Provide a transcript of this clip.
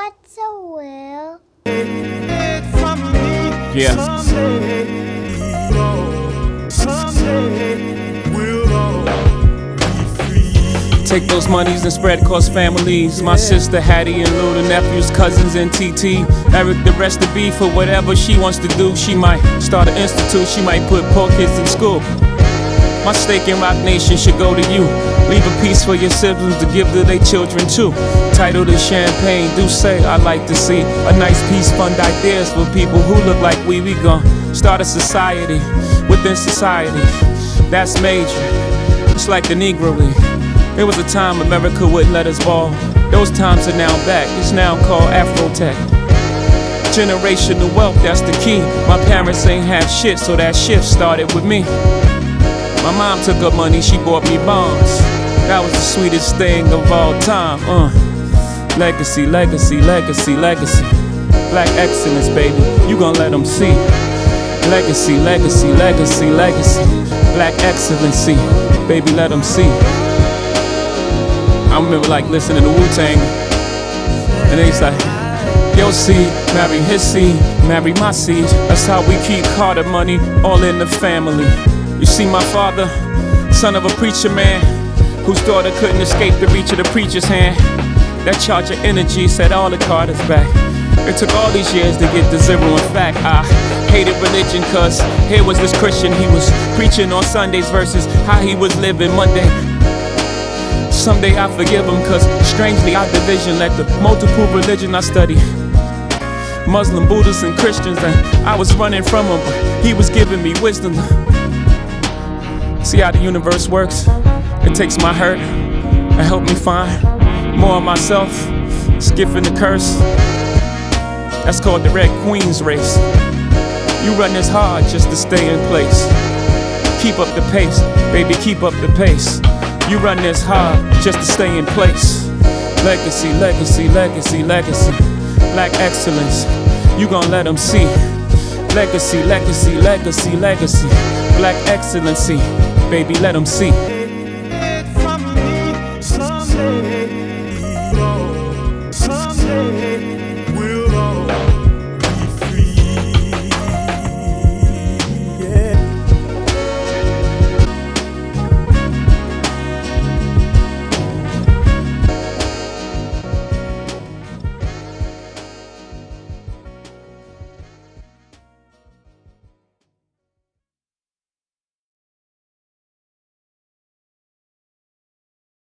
What's a will? Yeah. Take those monies and spread across families. My sister Hattie and Lou, the nephews, cousins, and TT. Eric, the rest of B for whatever she wants to do. She might start an institute, she might put poor kids in school. My stake in Rock Nation should go to you. Leave a piece for your siblings to give to their children too. Title to Champagne, do say I like to see a nice piece, fund ideas for people who look like we. We gon' start a society within society. That's major. It's like the Negro League. There was a time America wouldn't let us ball. Those times are now back. It's now called Afrotech. Generational wealth, that's the key. My parents ain't have shit, so that shift started with me. My mom took up money, she bought me bonds. That was the sweetest thing of all time. Legacy, legacy, legacy, legacy. Black excellence, baby, you gon' let them see. Legacy, legacy, legacy, legacy. Black excellency, baby, let them see. I remember like listening to Wu-Tang, and they like, your seed, marry his seed, marry my seed. That's how we keep Carter money all in the family. You see my father, son of a preacher man, whose daughter couldn't escape the reach of the preacher's hand. That charge of energy set all the Carters back. It took all these years to get to zero. In fact, I hated religion, cause here was this Christian. He was preaching on Sundays versus how he was living Monday. Someday I forgive him, cause strangely our division led to multiple religion I study. Muslim, Buddhists, and Christians, and I was running from him, but he was giving me wisdom. See how the universe works? It takes my hurt and help me find more of myself, skipping the curse. That's called the Red Queen's race. You run this hard just to stay in place. Keep up the pace, baby, keep up the pace. You run this hard just to stay in place. Legacy, legacy, legacy, legacy. Black excellence, you gon' let them see. Legacy, legacy, legacy, legacy. Black excellency, baby, let them see.